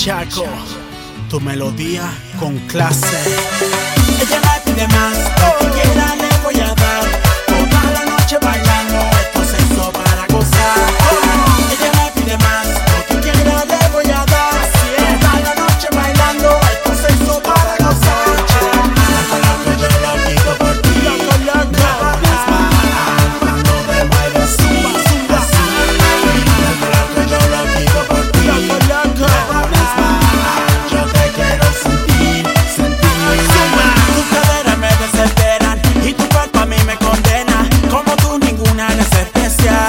Chaco, tu melodía con clase. Ella me pide más, lo que quiera le voy a dar. Toda la noche bailando, esto es sexo para gozar. Ella me pide más, lo que quiera le voy a dar. Toda la noche bailando, esto es sexo para gozar. Loco, loco, yo lo quito por ti. Loco, loco, cuando me muevo así, así. Loco, loco, yo lo quito por ti. Loco, loco, yo te quiero sentir, sentir. Tus caderas me desesperan y tu cuerpo a mí me condena. Como tú ninguna eres especial.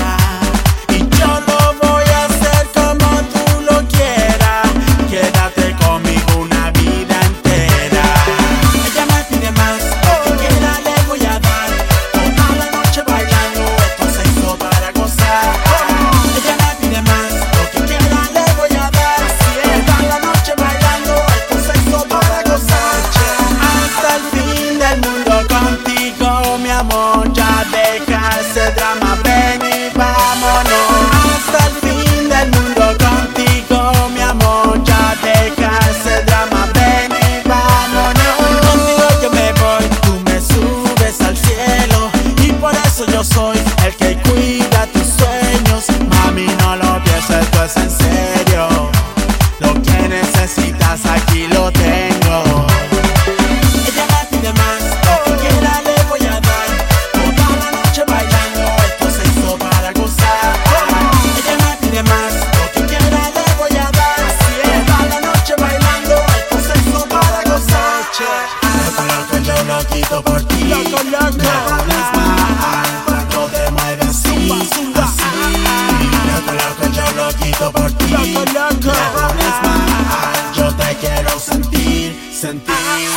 Y yo lo voy a hacer como tú lo quieras. Quédate conmigo una vida entera. Ella me pide más, lo que quiera le voy a dar. Toda la noche bailando, esto es sexo para gozar. Ella me pide más, lo que quiera le voy a dar. Toda la noche bailando, esto es sexo para gozar. Hasta el fin del mundo contigo, mi amor, ya deja ese drama, ven y vámonos. Hasta el fin del mundo contigo, mi amor, ya deja ese drama, ven y vámonos. Contigo yo me voy, tú me subes al cielo, y por eso yo soy el que cuida tus sueños. Mami, no lo pienses, esto es en serio. Lo que necesitas aquí lo tengo. Ella me pide más, lo que quiera le voy a dar. Toda la noche bailando, esto es sexo para gozar. Ella me pide más, lo que quiera le voy a dar. Toda la noche bailando, esto es sexo para gozar. Loco, loco, yo lo quito por ti. Loco, loco, me pones mal cuando te mueves así, así. Loco, loco, yo lo quito por ti. Loco, loco, me pones mal, yo te quiero sentir, sentir.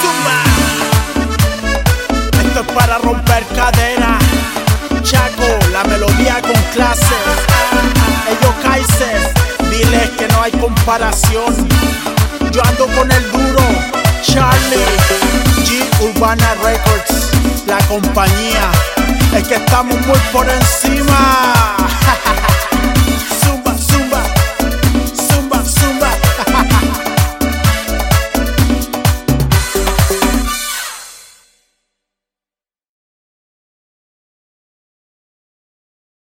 Esto es para romper cadera. Chaco, la melodía con clase. Ellos Kaiser, diles que no hay comparación. Yo ando con el duro, Charlie, G Urbana Records, la compañía. Es que estamos muy por encima.